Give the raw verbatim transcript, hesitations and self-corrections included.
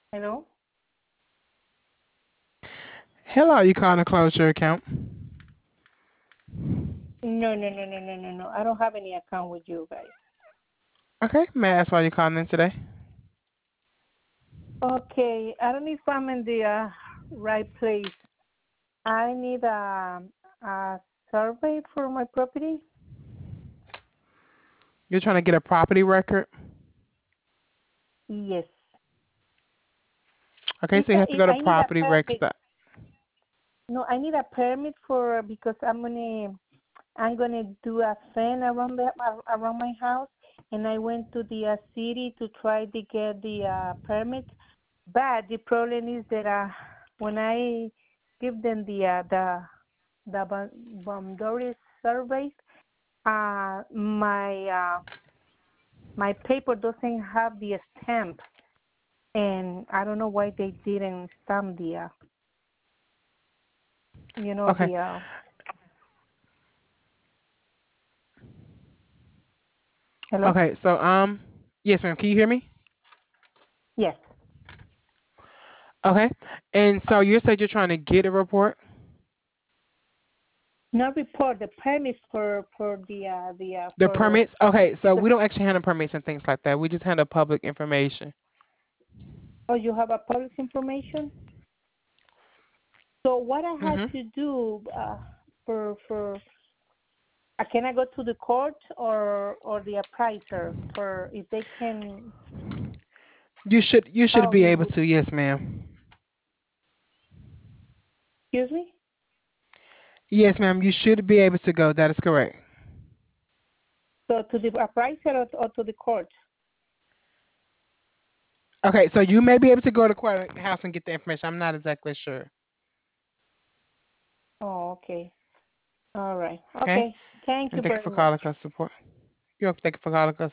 Hello? Hello, you calling to close your account? No, no, no, no, no, no, no. I don't have any account with you guys. Okay, may I ask why you're calling in today? Okay, I don't know if I'm in the uh, right place. I need a, a survey for my property. You're trying to get a property record? Yes. Okay, It's so you a, have to it, go to I need a property records. permit. No, I need a permit for because I'm gonna I'm gonna do a fence around the around my house, and I went to the uh, city to try to get the uh, permit. But the problem is that uh, when I give them the uh, the the boun- boundary survey, uh, my uh, my paper doesn't have the stamp, and I don't know why they didn't stamp the uh, you know Okay, the uh, hello. okay, so um, yes, ma'am. Can you hear me? Yes. Okay, and so you said you're trying to get a report. No report. The permit for for the uh, the uh, The for permits. Okay, so because we don't actually handle permits and things like that. We just handle public information. oh you have a public information. So what I had hmm to do uh, for for uh, can I go to the court or or the appraiser for if they can You should you should help be me able with? to. Yes, ma'am. Excuse me. Yes, ma'am. You should be able to go. That is correct. So to the appraiser or, or to the court? Okay, so you may be able to go to courthouse and get the information. I'm not exactly sure. Oh, okay. All right. Okay, Okay. Thank and you thank you very for much. calling us support. You're welcome. Thank you for calling us.